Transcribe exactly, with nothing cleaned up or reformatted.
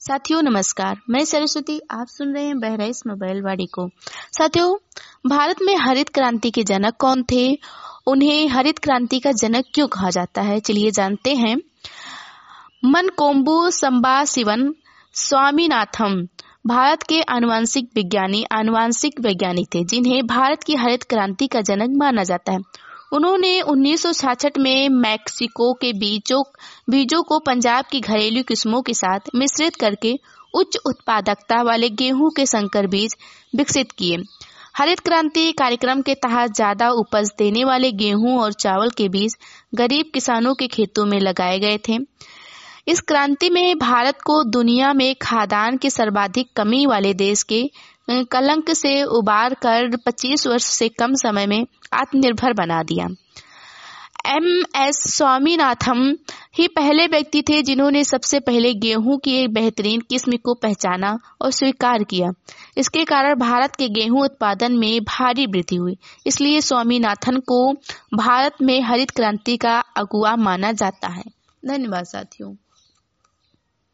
साथियों नमस्कार, मैं सरस्वती। आप सुन रहे हैं बहराइच मोबाइल वाड़ी को। साथियों, भारत में हरित क्रांति के जनक कौन थे? उन्हें हरित क्रांति का जनक क्यों कहा जाता है? चलिए जानते हैं। मनकोम्बु संबाशिवन स्वामीनाथन भारत के आनुवंशिक विज्ञानी आनुवंशिक वैज्ञानिक थे, जिन्हें भारत की हरित क्रांति का जनक माना जाता है। उन्होंने उन्नीस सौ छियासठ में मैक्सिको के बीजों बीजों को पंजाब की घरेलू किस्मों के साथ मिश्रित करके उच्च उत्पादकता वाले गेहूं के संकर बीज विकसित किए। हरित क्रांति कार्यक्रम के तहत ज्यादा उपज देने वाले गेहूं और चावल के बीज गरीब किसानों के खेतों में लगाए गए थे। इस क्रांति में भारत को दुनिया में खाद्यान्न की सर्वाधिक कमी वाले देश के कलंक से उबार कर पच्चीस वर्ष से कम समय में आत्मनिर्भर बना दिया। एम एस स्वामीनाथन ही पहले व्यक्ति थे जिन्होंने सबसे पहले गेहूं की एक बेहतरीन किस्म को पहचाना और स्वीकार किया। इसके कारण भारत के गेहूं उत्पादन में भारी वृद्धि हुई। इसलिए स्वामीनाथन को भारत में हरित क्रांति का अगुवा माना जाता है। धन्यवाद साथियों।